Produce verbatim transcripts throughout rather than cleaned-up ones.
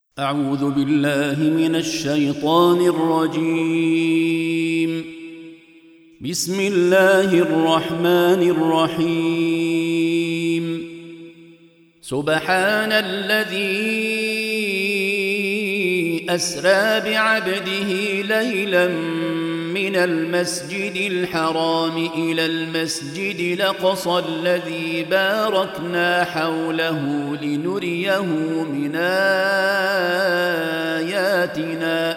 أعوذ بالله من الشيطان الرجيم. بسم الله الرحمن الرحيم. سبحان الذي أسرى بعبده ليلا من المسجد الحرام إلى المسجد الأقصى الذي باركنا حوله لنريه من آياتنا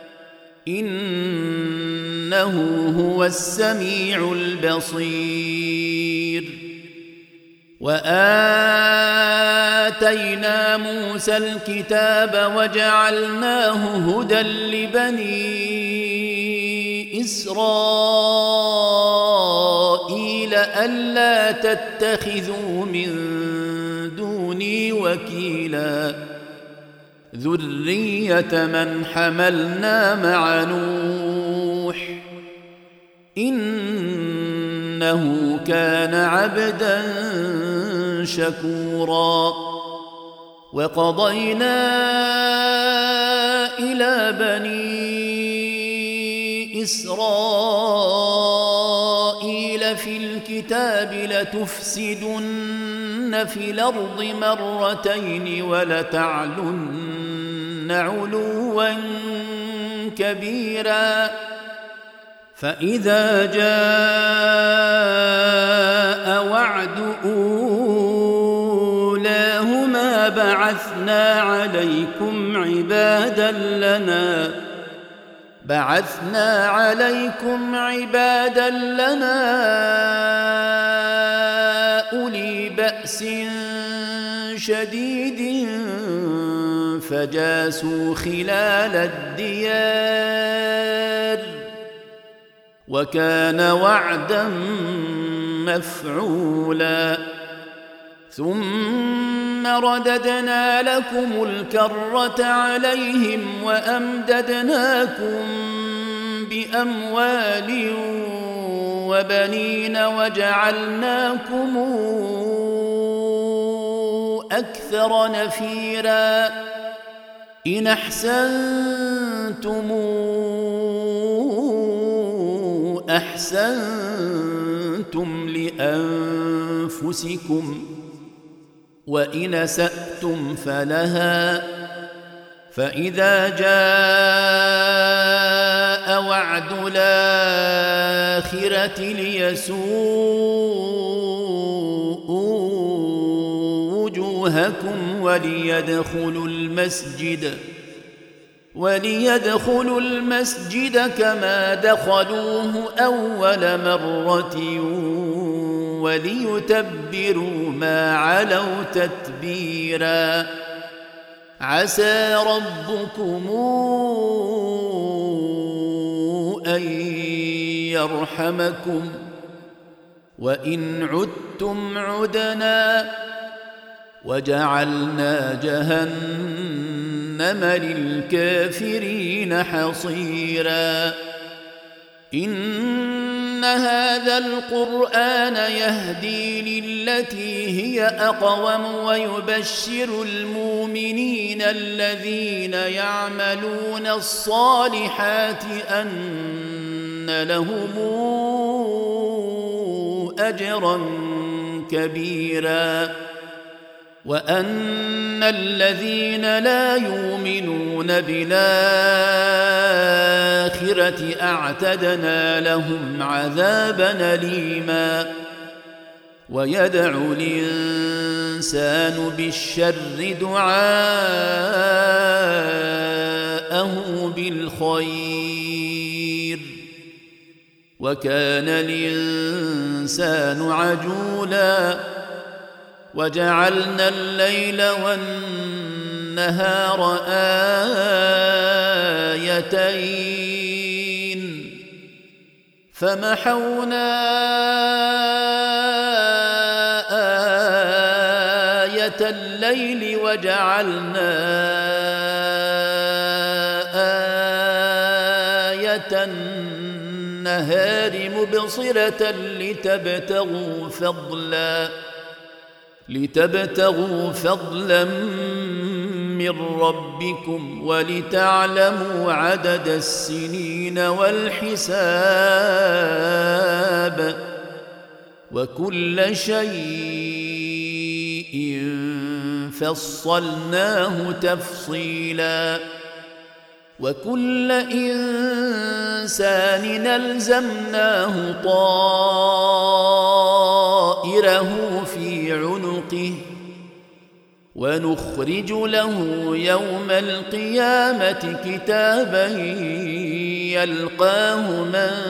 إنه هو السميع البصير. وآتينا موسى الكتاب وجعلناه هدى لبني إسرائيل ألا تتخذوا من دوني وكيلا ذرية من حملنا مع نوح إنه كان عبدا شكورا. وقضينا إلى بني إسرائيل في الكتاب لتفسدن في الأرض مرتين ولتعلن علوا كبيرا. فإذا جاء وعد أولاهما بعثنا عليكم عبادا لنا بعثنا عليكم عبادا لنا أولي بأس شديد فجاسوا خلال الديار وكان وعدا مفعولا. ثم رددنا لكم الكرة عليهم وأمددناكم بأموال وبنين وجعلناكم أكثر نفيرا. إن أحسنتم أحسنتم لأنفسكم وإن أسأتم فلها. فإذا جاء وعد الآخرة ليسوءوا وجوهكم وليدخلوا المسجد وليدخلوا المسجد كما دخلوه أول مرة وليتبروا ما علوا تتبيرا. عسى ربكم أن يرحمكم وإن عدتم عدنا وجعلنا جهنم للكافرين حصيرا. إن هذا القرآن يهدي للتي هي أقوم ويبشر المؤمنين الذين يعملون الصالحات أن لهم أجرا كبيرا وأن الذين لا يؤمنون بالآخرة أعتدنا لهم عذابا أليما. ويدعو الإنسان بالشر دعاءه بالخير وكان الإنسان عجولا. وجعلنا الليل والنهار آيتين فمحونا آية الليل وجعلنا آية النهار مبصرة لتبتغوا فضلا لتبتغوا فضلا من من ربكم ولتعلموا عدد السنين والحساب وكل شيء فصلناه تفصيلا وكل إنسان ألزمناه طائره في عنقه ونخرج له يوم القيامة كتابا يلقاه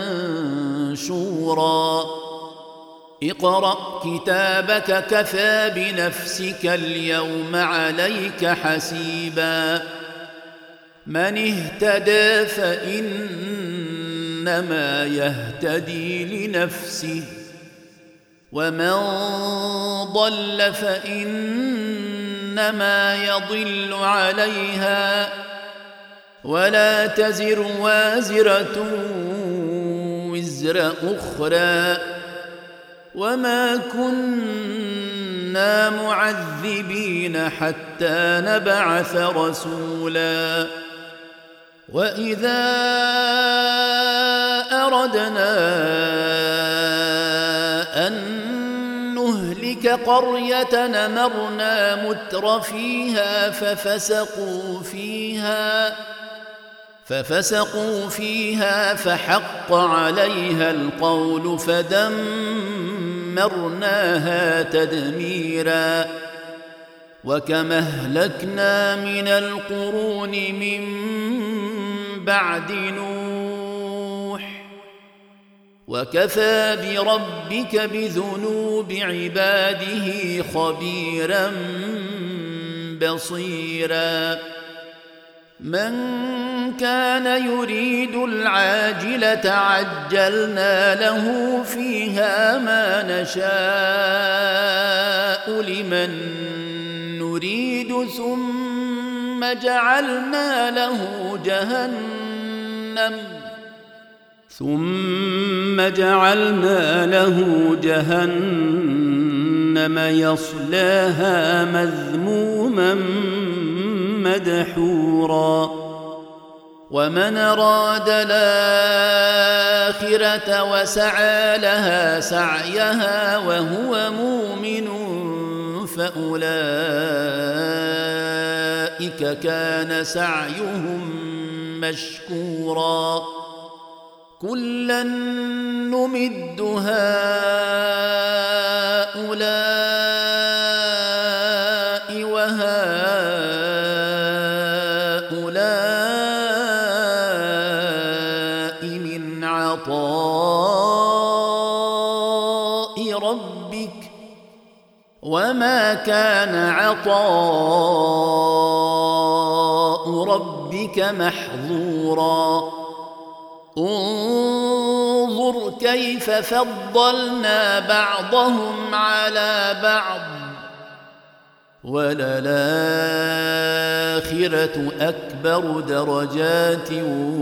منشورا اقرأ كتابك كفى بنفسك اليوم عليك حسيبا من اهتدى فإنما يهتدي لنفسه ومن ضل فإنما يضل عليها ولا تزر وازرة وزر أخرى وما كنا معذبين حتى نبعث رسولا وإذا أردنا أن نهلك قرية أمرنا متر فيها ففسقوا فيها ففسقوا فيها فحق عليها القول فدمرناها تدميرا وكما أهلكنا من القرون من بعد نوح وكفى بربك بذنوب عباده خبيرا بصيرا من كان يريد العاجلة عجلنا له فيها ما نشاء لمن نريد ثم جعلنا له جهنم ثم جعلنا له جهنم يصلاها مذموما مدحورا ومن أراد الآخرة وسعى لها سعيها وهو مؤمن فأولئك كان سعيهم مشكورا كلا نمد هؤلاء وهؤلاء من عطاء ربك وما كان عطاء ربك محظورا انظر كيف فضلنا بعضهم على بعض وللآخرة أكبر درجات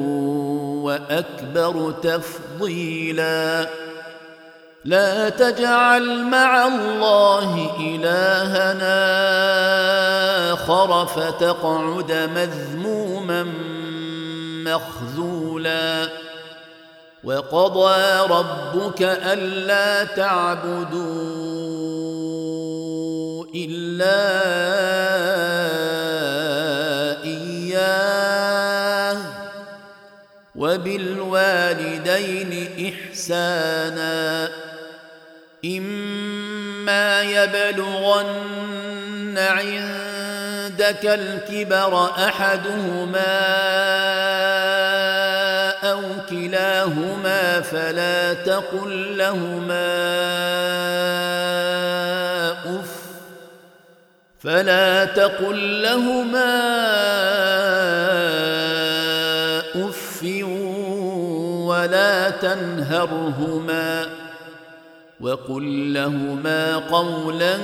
وأكبر تفضيلا لا تجعل مع الله إلهنا آخر فتقعد مذموما مخذولا وقضى ربك ألا تعبدوا إلا إياه وبالوالدين إحسانا إما يبلغن عندك الكبر أحدهما أو كلاهما فلا تقل لهما أف فلا تقل لهما أف ولا تنهرهما وقل لهما قولا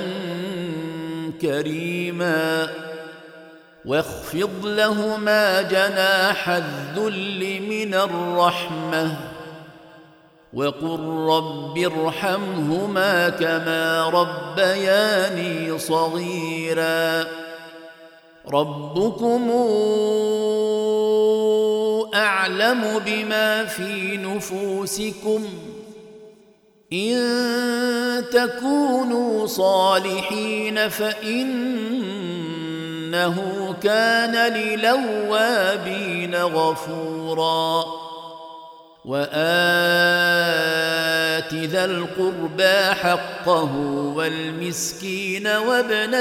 كريما واخفض لهما جناح الذل من الرحمة وقل رب ارحمهما كما ربياني صغيرا ربكم أعلم بما في نفوسكم إن تكونوا صالحين فإنه كان للأوابين غفورا وآت ذا القربى حقه والمسكين وابن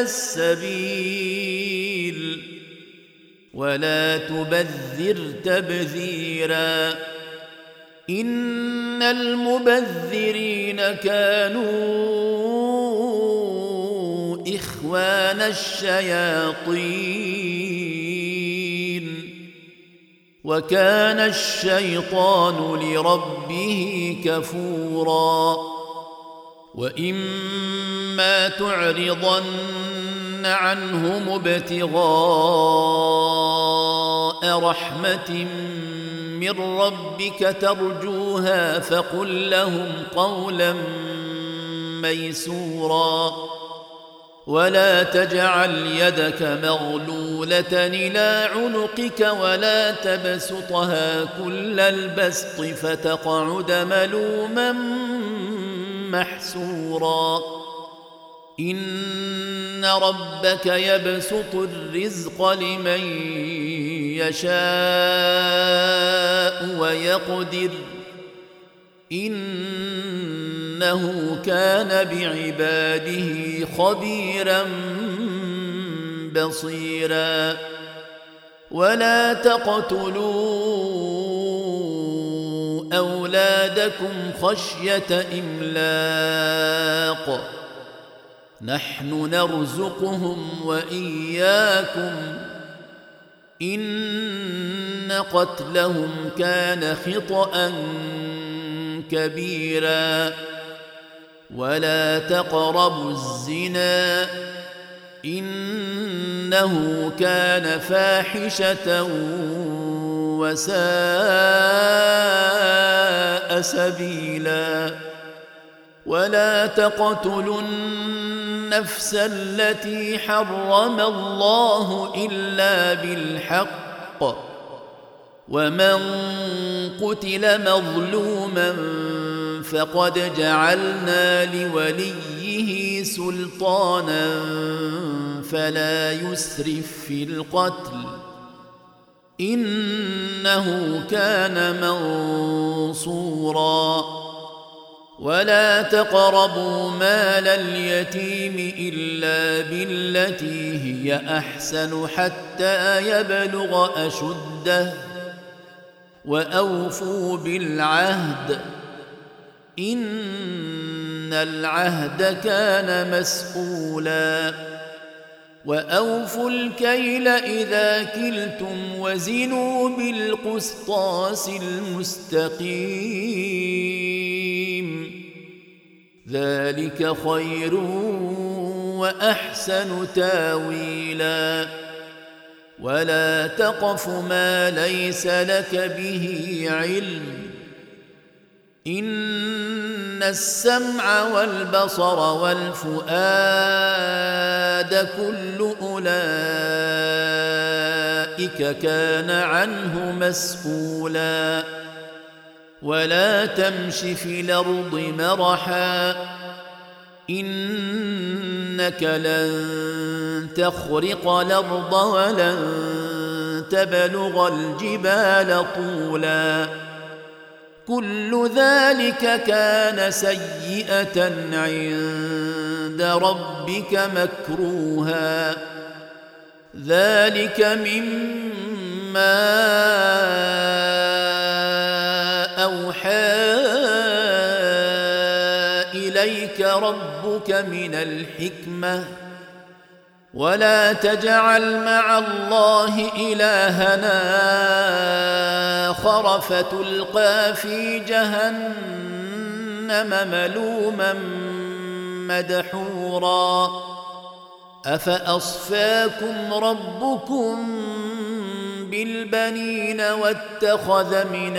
السبيل ولا تبذر تبذيرا إن المبذرين كانوا إخوان الشياطين وكان الشيطان لربه كفورا وإما تعرضن عنهم ابتغاء رحمة من ربك ترجوها فقل لهم قولا ميسورا ولا تجعل يدك مغلولة إلى عنقك ولا تبسطها كل البسط فتقعد ملوما محسورا إن ربك يبسط الرزق لمن يشاء ويقدر إنه كان بعباده خبيرا بصيرا ولا تقتلوا أولادكم خشية إملاق نحن نرزقهم وإياكم إن قتلهم كان خطأ كبيرا ولا تقربوا الزنا إنه كان فاحشة وساء سبيلا ولا تقتلوا النفس التي حرم الله إلا بالحق ومن قتل مظلوما فقد جعلنا لوليه سلطانا فلا يسرف في القتل إنه كان منصورا ولا تقربوا مال اليتيم إلا بالتي هي أحسن حتى يبلغ أشده وأوفوا بالعهد إن العهد كان مسؤولا وأوفوا الكيل إذا كلتم وزنوا بالقسطاس المستقيم ذلك خير وأحسن تاويلا ولا تقف ما ليس لك به علم إن السمع والبصر والفؤاد كل أولئك كان عنه مسؤولا ولا تمش في الأرض مرحا إنك لن تخرق الأرض ولن تبلغ الجبال طولا كل ذلك كان سيئة عند ربك مكروها ذلك مما أوحى إليك ربك من الحكمة ولا تجعل مع الله إلهنا آخر فتلقى في جهنم ملوما مدحورا أفأصفاكم ربكم بالبنين واتخذ من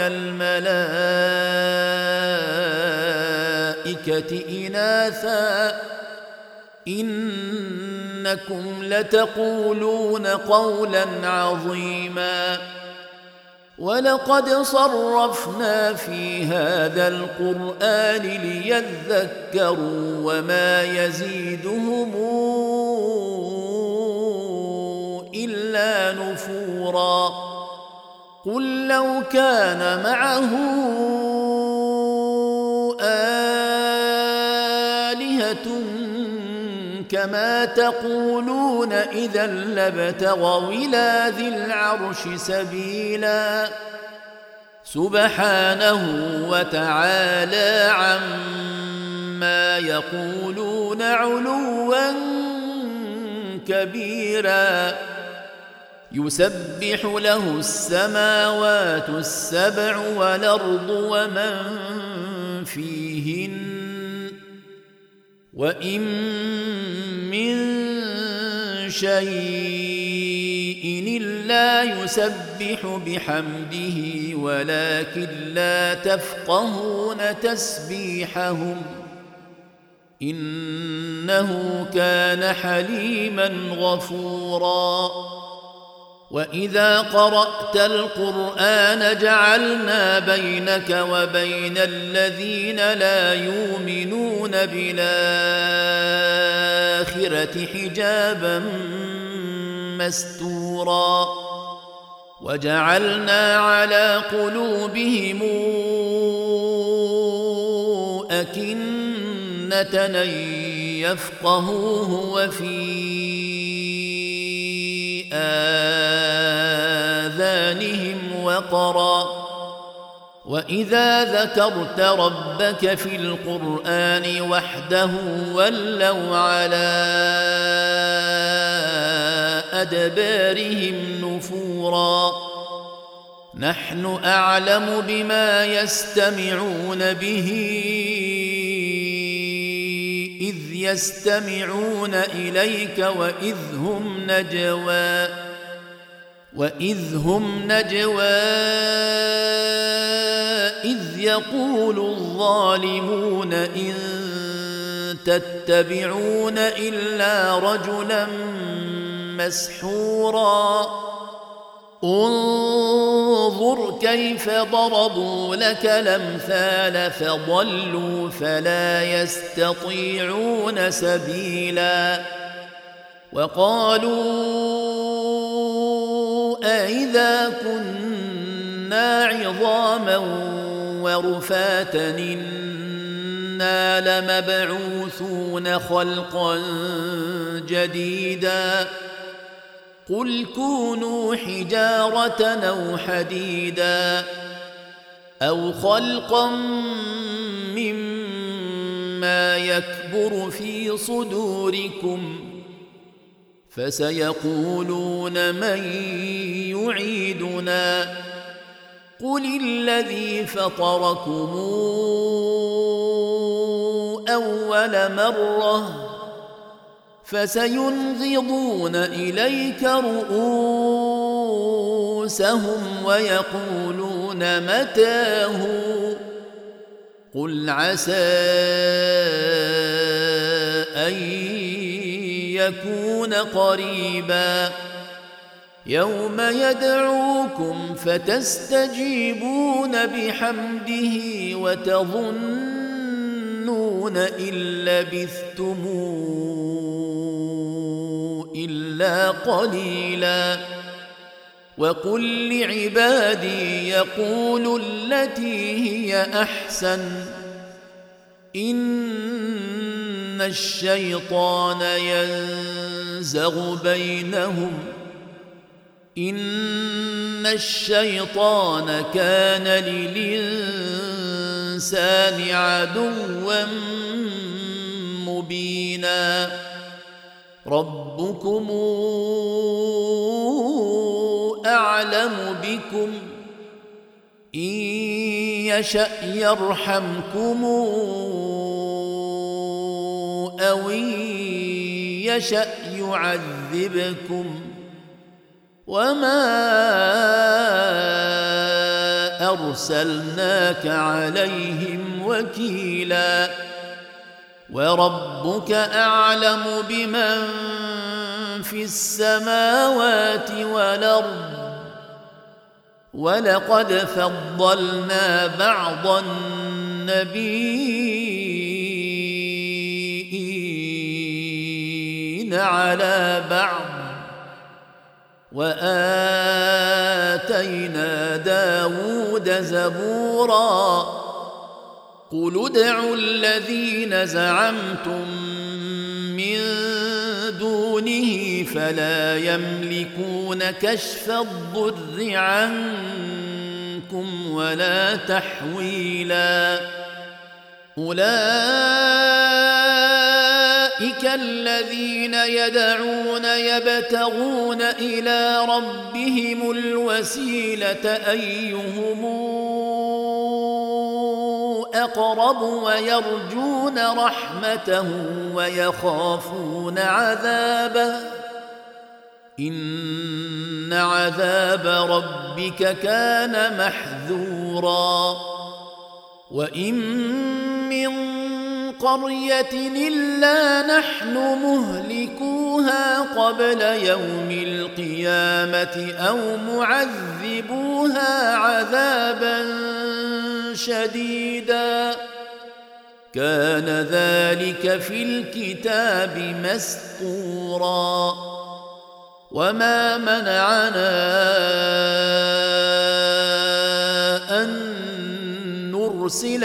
الملائكة إناثا إن إنكم لتقولون قولا عظيما ولقد صرفنا في هذا القرآن ليذكروا وما يزيدهم إلا نفورا قل لو كان معه آلهة كما تقولون إذا لابتغوا إلى ذي العرش سبيلا سبحانه وتعالى عما يقولون علوا كبيرا يسبح له السماوات السبع والأرض ومن فيهن وإن من شيء إلا يسبح بحمده ولكن لا تفقهون تسبيحهم إنه كان حليما غفورا وإذا قرأت القرآن جعلنا بينك وبين الذين لا يؤمنون بالآخرة حجابا مستورا وجعلنا على قلوبهم أكنة أن يفقهوه وفي آذانهم وقرا وإذا ذكرت ربك في القرآن وحده ولوا على أدبارهم نفورا نحن أعلم بما يستمعون به إذ يستمعون إليك وإذ هم نجوى وإذ هم نجوى إذ يقول الظالمون إن تتبعون إلا رجلا مسحورا انظر كيف ضربوا لك الأمثال فضلوا فلا يستطيعون سبيلا وقالوا أإذا كنا عظاما ورفاتا إنا لمبعوثون خلقا جديدا قل كونوا حجارة أو حديدا أو خلقا مما يكبر في صدوركم فسيقولون من يعيدنا قل الذي فطركم أول مرة فسينغضون إليك رؤوسهم ويقولون متاه قل عسى أن يكون قريبا يوم يدعوكم فتستجيبون بحمده وتظنون إن لبثتم إلا قليلا وقل لعبادي يقولوا التي هي أحسن إن الشيطان ينزغ بينهم إن الشيطان كان للإنسان عدوا مبينا ربكم أعلم بكم إن يشأ يرحمكم أو إن يشأ يعذبكم وما أرسلناك عليهم وكيلا وربك أعلم بمن في السماوات والأرض ولقد فضلنا بعض النبيين على بعض وآتينا داود زبورا قل ادعوا الذين زعمتم من دونه فلا يملكون كشف الضر عنكم ولا تحويلا أولئك الذين يدعون يبتغون إلى ربهم الوسيلة أيهم أقرب ويرجون رحمته ويخافون عذابه إن عذاب ربك كان محذورا وإن من قرية إلا نحن مهلكوها قبل يوم القيامة أو معذبوها عذابا شديدا كان ذلك في الكتاب مسطورا وما منعنا أن نرسل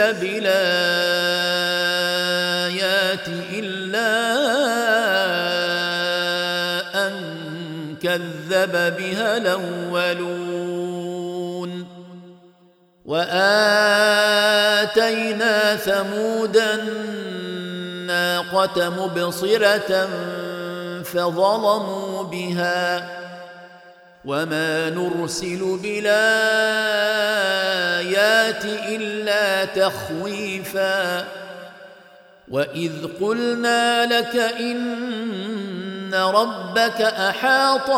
بالآيات إلا أن كذب بها الأولون وآتينا ثمود الناقة مبصرة فظلموا بها وما نرسل بالآيات إلا تخويفا وإذ قلنا لك إن ربك أحاط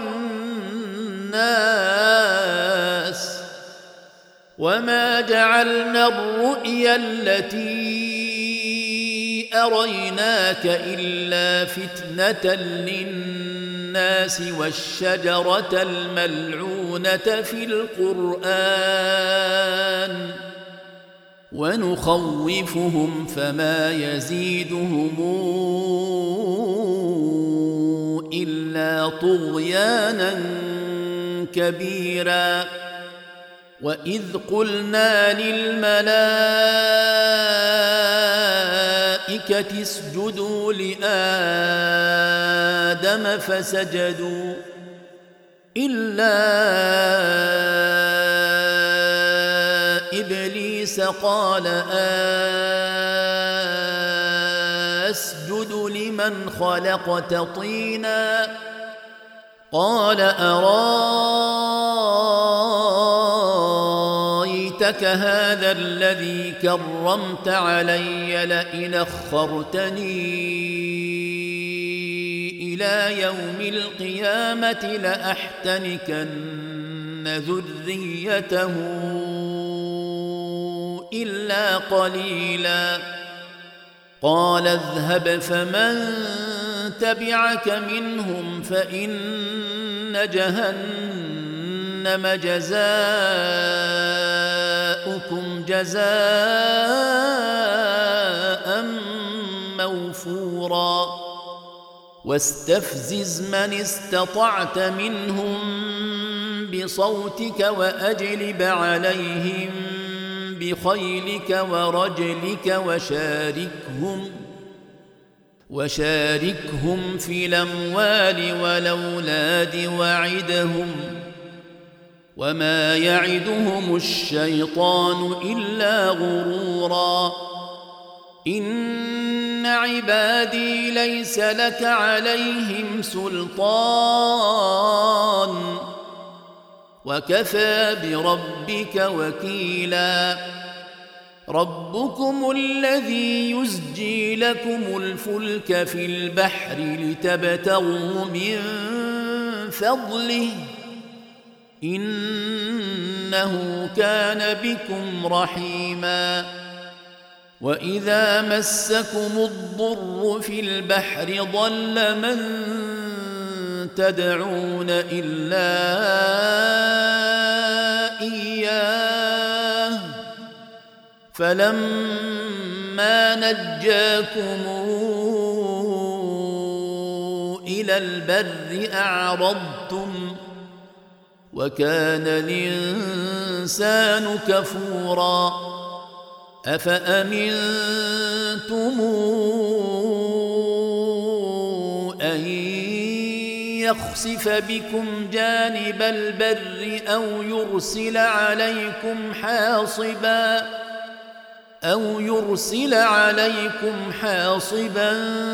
بالناس وما جعلنا الرؤيا التي أريناك إلا فتنة للناس والشجرة الملعونة في القرآن ونخوفهم فما يزيدهم إلا طغيانا كبيرا وإذ قلنا للملائكة اسجدوا لآدم فسجدوا إلا إبليس قال أسجد لمن خلقت طينا قال أرايتك هذا الذي كرمت علي لئن أخرتني إلى يوم القيامة لأحتنكن ذريته إلا قليلا قال اذهب فمن تبعك منهم فإن جهنم جزاؤكم جزاء موفورا واستفزز من استطعت منهم بصوتك وأجلب عليهم بخيلك ورجلك وشاركهم وشاركهم في الأموال والأولاد وعدهم وما يعدهم الشيطان إلا غرورا إن عبادي ليس لك عليهم سلطان وكفى بربك وكيلا ربكم الذي يزجي لكم الفلك في البحر لتبتغوا من فضله إنه كان بكم رحيما وإذا مسكم الضر في البحر ضل من تدعون إلا إياه فلما نجاكم إلى البر أعرضتم وكان الإنسان كفورا أفأمنتم أن يخسف بكم جانب البر أو يرسل عليكم حاصبا أو يرسل عليكم حاصبا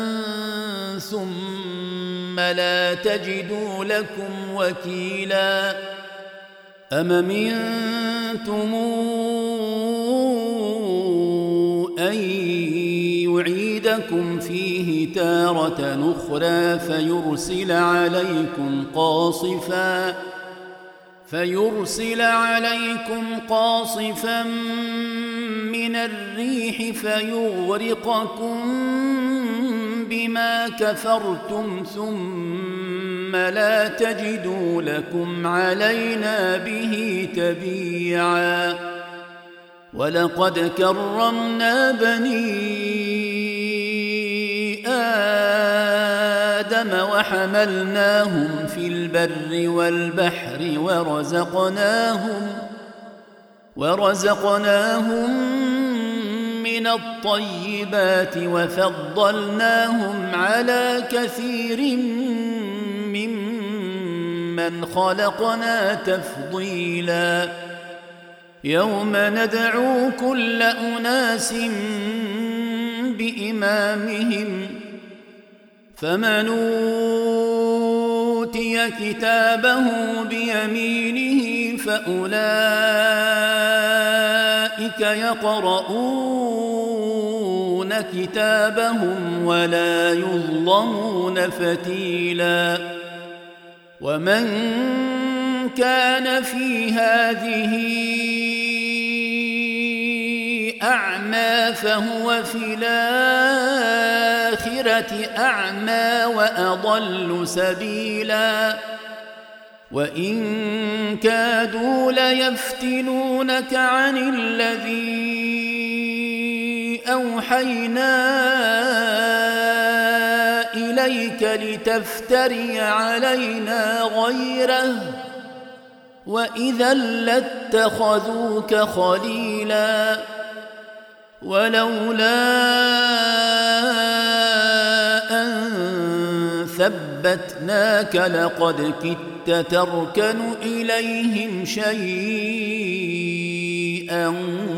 ثم لا تجدوا لكم وكيلا أم أمنتم أن يعيدكم فيه تارة أخرى فيرسل عليكم قاصفا فيرسل عليكم قاصفا من الريح فيغرقكم بما كفرتم ثم لا تجدوا لكم علينا به تبيعا ولقد كرمنا بني آدم وحملناهم في البر والبحر ورزقناهم ورزقناهم من الطيبات وفضلناهم على كثير ممن خلقنا تفضيلا يوم ندعو كل أناس بإمامهم فمن أوتي كتابه بيمينه فأولئك يقرؤون كتابهم ولا يظلمون فتيلا ومن كان في هذه أعمى فهو في الآخرة أعمى وأضل سبيلا وإن كادوا ليفتنونك عن الذي أوحينا إليك لتفتري علينا غيره وإذا لاتخذوك خليلا ولولا أن ثبتناك لقد كدت تركن إليهم شيئا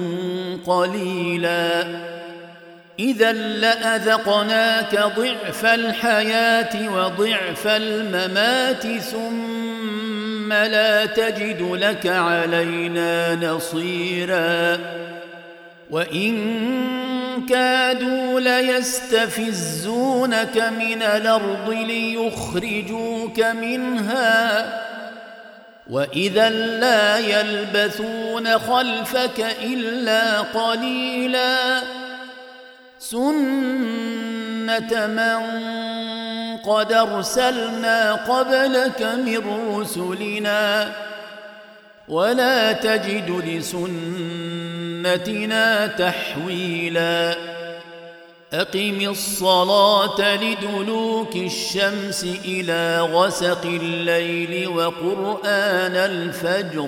قليلا إذا لأذقناك ضعف الحياة وضعف الممات ثم لا تجد لك علينا نصيرا وإن كادوا ليستفزونك من الأرض ليخرجوك منها وإذا لا يلبثون خلفك إلا قليلا سنة من قد أرسلنا قبلك من رسلنا ولا تجد لسنتنا تحويلا أقم الصلاة لدلوك الشمس إلى غسق الليل وقرآن الفجر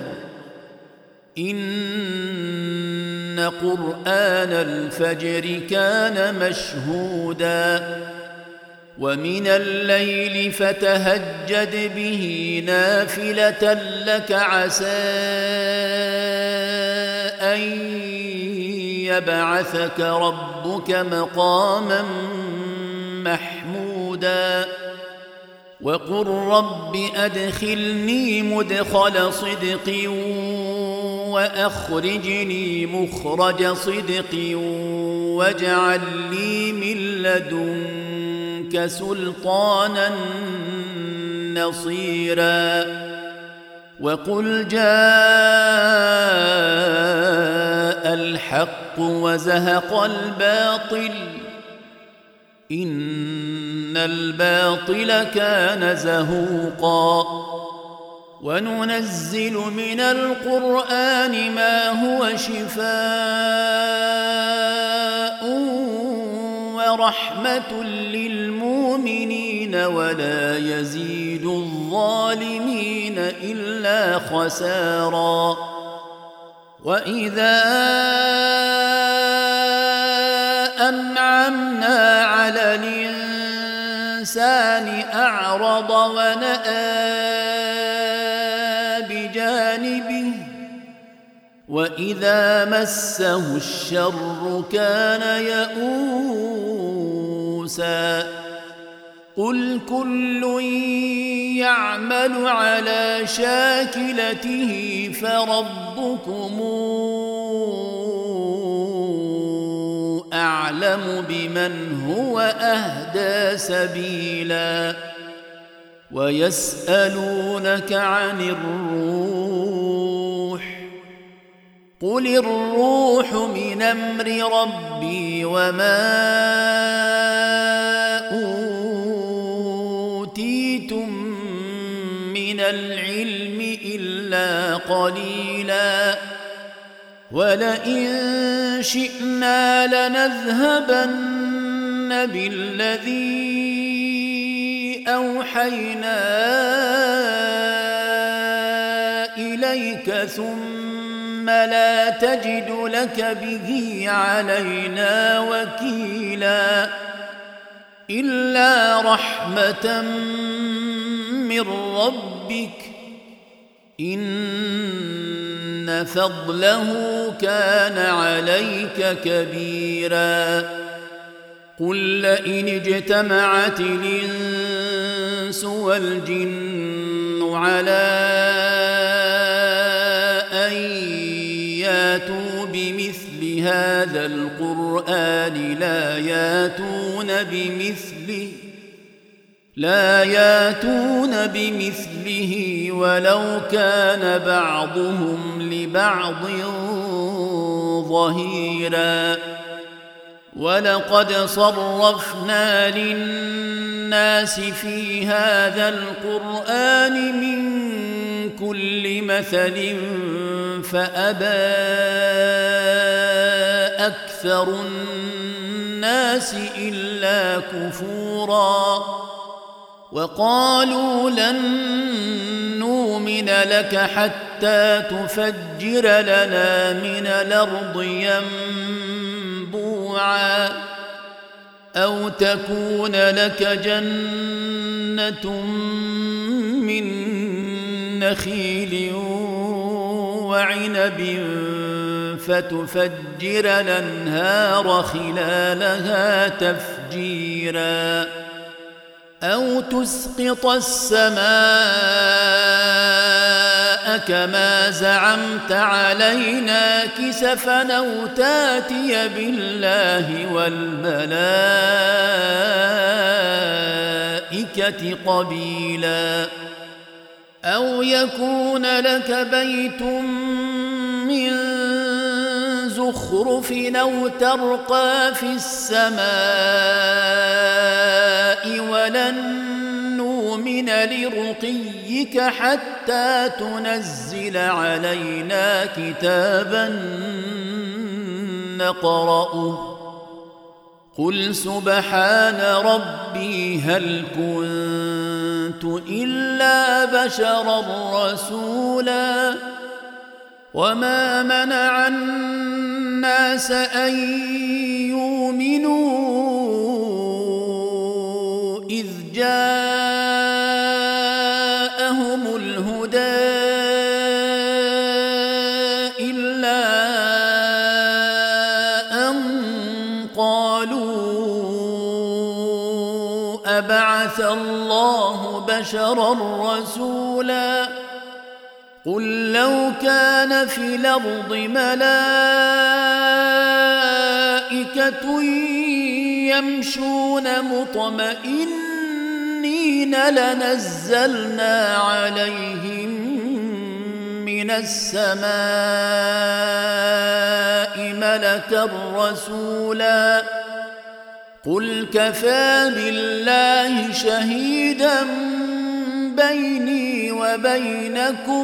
إن قرآن الفجر كان مشهودا ومن الليل فتهجد به نافلة لك عسى أن يبعثك ربك مقاما محمودا وقل رب أدخلني مدخل صدق وأخرجني مخرج صدق واجعل لي من لدنك سلطانا نصيرا وقل جاء الحق وزهق الباطل إن الباطل كان زهوقا وننزل من القرآن ما هو شفاء ورحمة للمؤمنين ولا يزيد الظالمين إلا خسارا وإذا أنعمنا على الإنسان أعرض ونأى بجانبه وإذا مسه الشر كان يئوسا قل كل يعمل على شاكلته فربكم أعلم بمن هو أهدى سبيلا ويسألونك عن الروح قل الروح من أمر ربي وما أوتيتم من العلم إلا قليلا ولئن شئنا لنذهبن بالذي أوحينا إليك ثم لا تجد لك به علينا وكيلا إلا رحمة من ربك إن فضله كان عليك كبيرا قل لئن اجتمعت الإنس والجن على أن ياتوا بمثل هذا القرآن لا ياتون بمثله لا ياتون بمثله ولو كان بعضهم لبعض ظهيرا ولقد صرفنا للناس في هذا القرآن من كل مثل فأبى أكثر الناس إلا كفورا وقالوا لن نؤمن لك حتى تفجر لنا من الأرض ينبوعا أو تكون لك جنة من نخيل وعنب فتفجر الأنهار خلالها تفجيرا أو تسقط السماء كما زعمت علينا كسفا أو تاتي بالله والملائكة قبيلا أو يكون لك بيت من زخرف أو ترقى في السماء ولن نؤمن لرقيك حتى تنزل علينا كتابا نقرأه قل سبحان ربي هل كنت إلا بشرا رسولا وما منع الناس أن يؤمنوا إذ جاءهم الهدى إلا أن قالوا أبعث الله بشرا رسولا قل لو كان في الأرض ملائكة يمشون مطمئنين لنزلنا عليهم من السماء ملكا رسولا قل كفى بالله شهيدا بيني وبينكم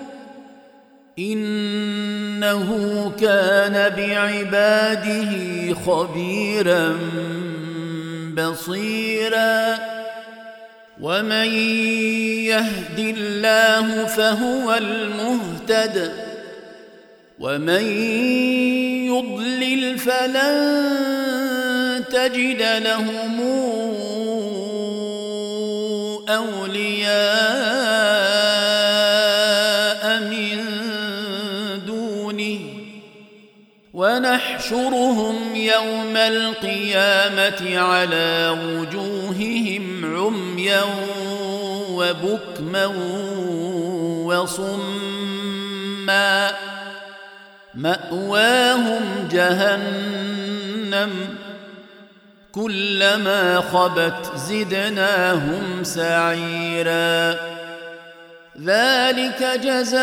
إنه كان بعباده خبيرا بصيرا ومن يهد الله فهو المهتد ومن يضلل فلن تجد لهم أولياء من دونه ونحشرهم يوم القيامة على وجوههم عميا وبكما وصما مأواهم جهنم كلما خبت زدناهم سعيرا ذلك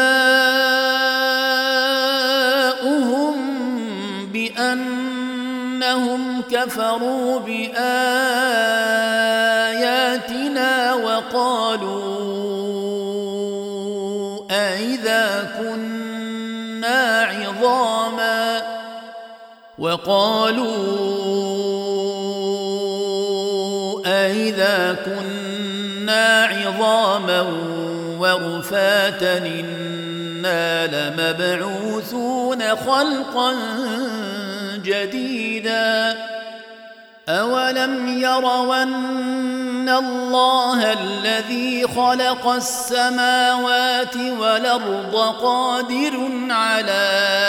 جزاؤهم بأنهم كفروا بآياتنا وقالوا أئذا كنا عظاما وقالوا أئذا كنا عظاما ورفاتا إنا لمبعوثون خلقا جديدا أولم يروا أن الله الذي خلق السماوات والأرض قادر على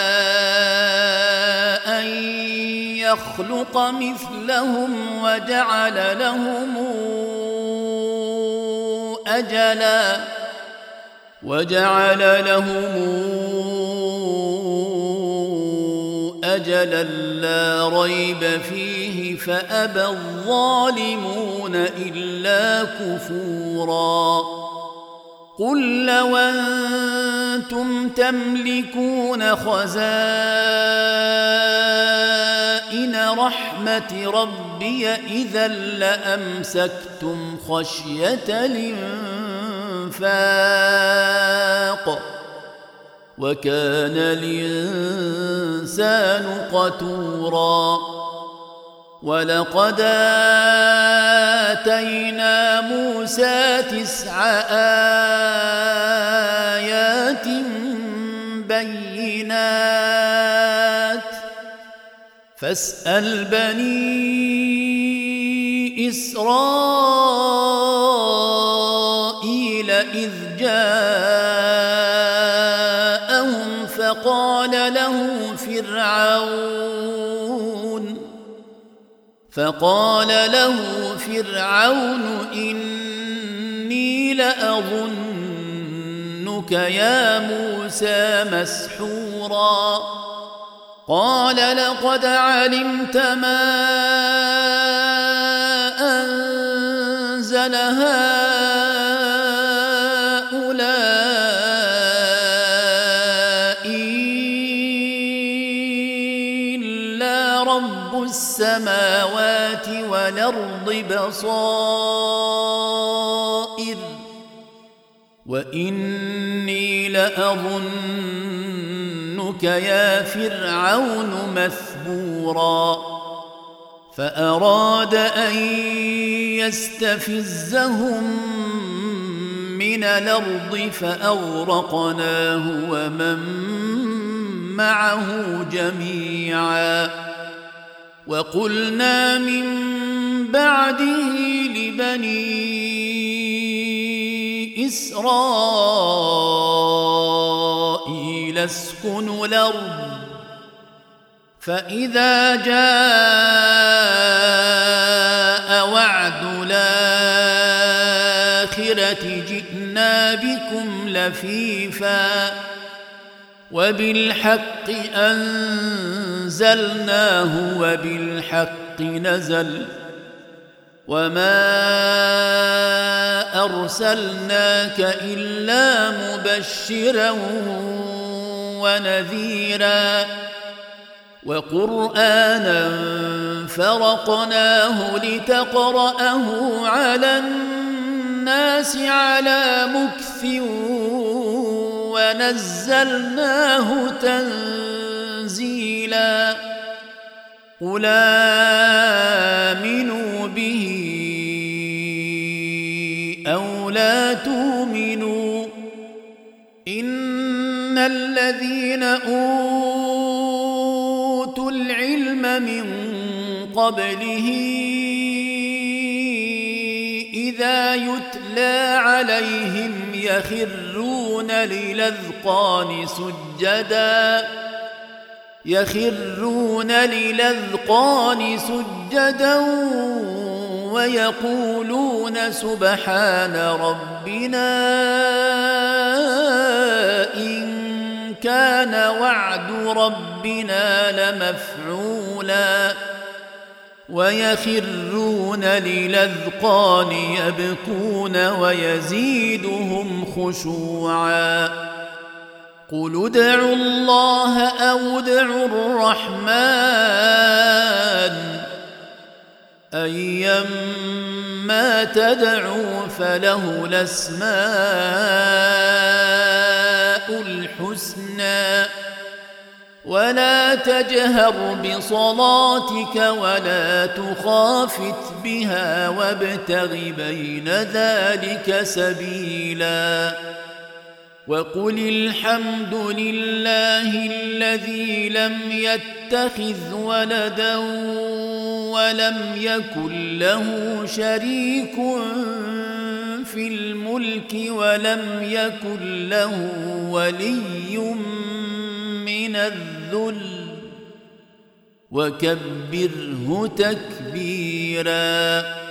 أن يخلق مثلهم وجعل لهم أجلا وجعل لهم أجلا لا ريب فيه فأبى الظالمون إلا كفورا قل لو أنتم تملكون خزائن رحمة ربي إذا لأمسكتم خشية الإنفاق وكان الإنسان قتورا ولقد آتينا موسى تسع آيات بينات فاسأل بني إسرائيل إذ جاءهم فقال له فرعون فقال له فرعون إني لأظنك يا موسى مسحورا قال لقد علمت ما أنزل هؤلاء إلا رب السماوات والأرض بصائر وإني لأظنك يا فرعون مثبورا فأراد أن يستفزهم من الأرض فأغرقناه ومن معه جميعا وقلنا من بعده لبني إسرائيل اسكنوا الأرض فإذا جاء وعد الآخرة جئنا بكم لفيفا وبالحق أنزلناه وبالحق نزل وما أرسلناك إلا مبشرا ونذيرا وقرآنا فرقناه لتقرأه على الناس على مكث ونزلناه تنزيلا قل آمنوا به أو لا تؤمنوا إن الذين أوتوا العلم من قبله إذا يتلى عليهم يخرون للأذقان سجدا يخرون للأذقان سجدا ويقولون سبحان ربنا إن كان وعد ربنا لمفعولا ويخرون للأذقان يبكون ويزيدهم خشوعا قل ادعوا الله أو ادعوا الرحمن أيما تدعوا فله الأسماء الحسنى ولا تجهر بصلاتك ولا تخافت بها وابتغ بين ذلك سبيلا وقل الحمد لله الذي لم يتخذ ولدا ولم يكن له شريك في الملك ولم يكن له ولي من الذل وكبره تكبيرا